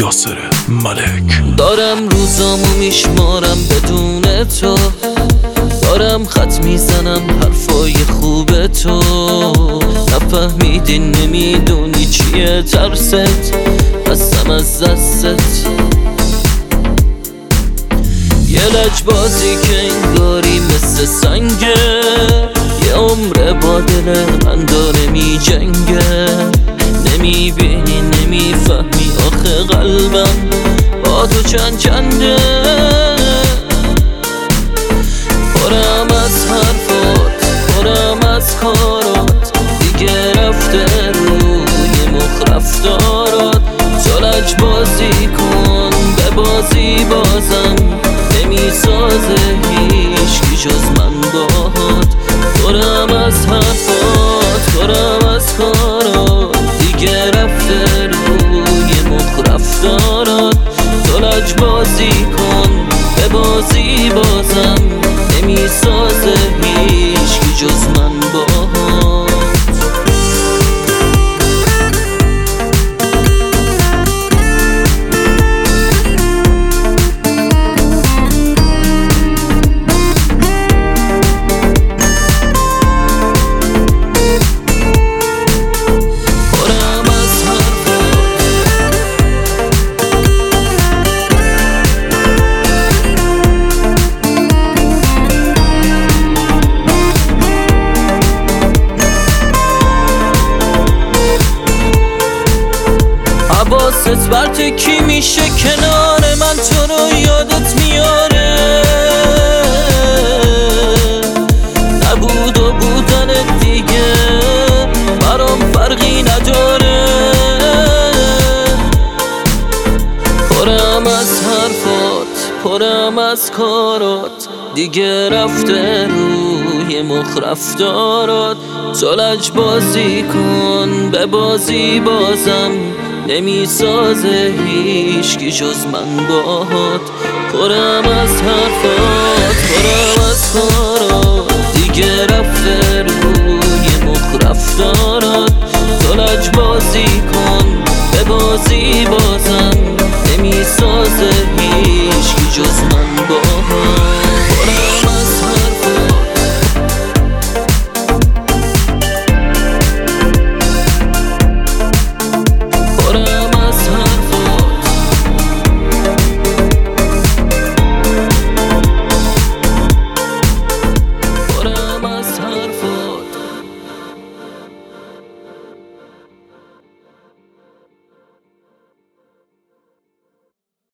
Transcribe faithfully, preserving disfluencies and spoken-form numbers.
یاسر ملک. دارم روزامو میشمارم بدون تو، دارم خط میزنم حرفای خوب تو. نفهمیدی نمیدونی چیه ترست، بستم از دستت. یه لجبازی که انگاری مثل سنگه، یه عمر با دل من داره می جنگه. نمیبینی نمیفهمی آخه قلبم با تو چند چنده. پرم از حرفات، پرم از کارات، دیگه رفته روی مخ رفتارات. تو لجبازی کن به بازی بازم، نمیسازه هیچکی جز من باهات. پرم از حرفات، پرم از کارات، دیگه رفته روی مخ رفتارات. تو لجبازی کن به بازی بازم، نمیسازه هیچکی جز من باهات. حواست بر کی میشه کنار من، تو رو یادت میاره. نبود و بودن دیگه برام فرقی نداره. پرم از حرفات، پرم از کارات، دیگه رفته روی مخ رفتارات. تو لجبازی کن به بازی بازم، نمیسازه هیچکی جز من باهات. پرم از حرفات، پرم از کارات، دیگه رفته روی مخ رفتارات. تو لجبازی کن به بازی باز